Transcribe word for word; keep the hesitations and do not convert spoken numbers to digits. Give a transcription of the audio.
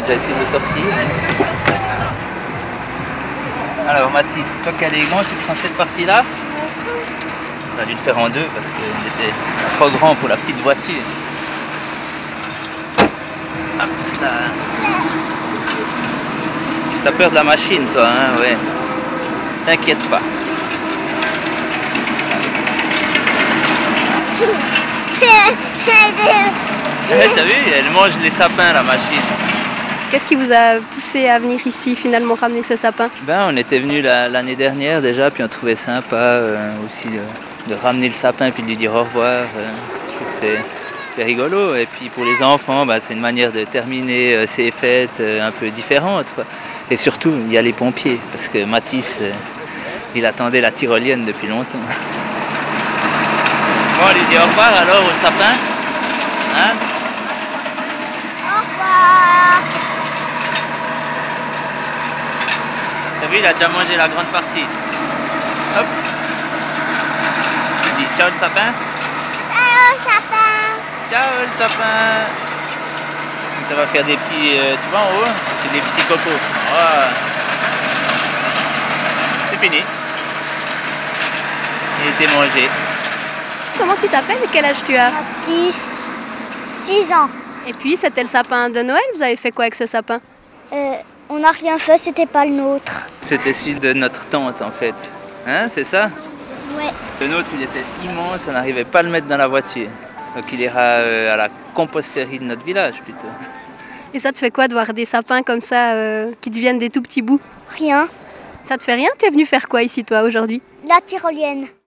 déjà essayé de sortir. Alors Mathis, toi qui es élégant, tu prends cette partie-là. On a dû le faire en deux parce qu'il était trop grand pour la petite voiture. Hop là. T'as peur de la machine toi, hein? Ouais. T'inquiète pas. T'as vu, elle mange les sapins la machine. Qu'est-ce qui vous a poussé à venir ici, finalement ramener ce sapin? Ben, on était venu l'année dernière déjà, puis on trouvait sympa euh, aussi de, de ramener le sapin et puis de lui dire au revoir. Euh, je trouve que c'est, c'est rigolo. Et puis pour les enfants, ben, c'est une manière de terminer euh, ces fêtes euh, un peu différentes, quoi. Et surtout, il y a les pompiers, parce que Mathis, euh, il attendait la tyrolienne depuis longtemps. Bon, on lui dit au revoir alors au sapin. Hein? Au revoir. T'as vu, il a déjà mangé la grande partie. Hop. Il dit ciao le sapin. Ciao, sapin. Ciao le sapin. Ça va faire des petits, euh, tu vois en haut, c'est des petits cocos. Voilà. C'est fini. Il était mangé. Comment tu t'appelles et quel âge tu as? Dix, six ans. Et puis, c'était le sapin de Noël, vous avez fait quoi avec ce sapin? Euh, on n'a rien fait, c'était pas le nôtre. C'était celui de notre tante en fait. Hein, c'est ça? Ouais. Le nôtre, il était immense, on n'arrivait pas à le mettre dans la voiture. Donc il ira euh, à la composterie de notre village plutôt. Et ça te fait quoi de voir des sapins comme ça euh, qui deviennent des tout petits bouts? Rien. Ça te fait rien? Tu es venu faire quoi ici toi aujourd'hui? La tyrolienne.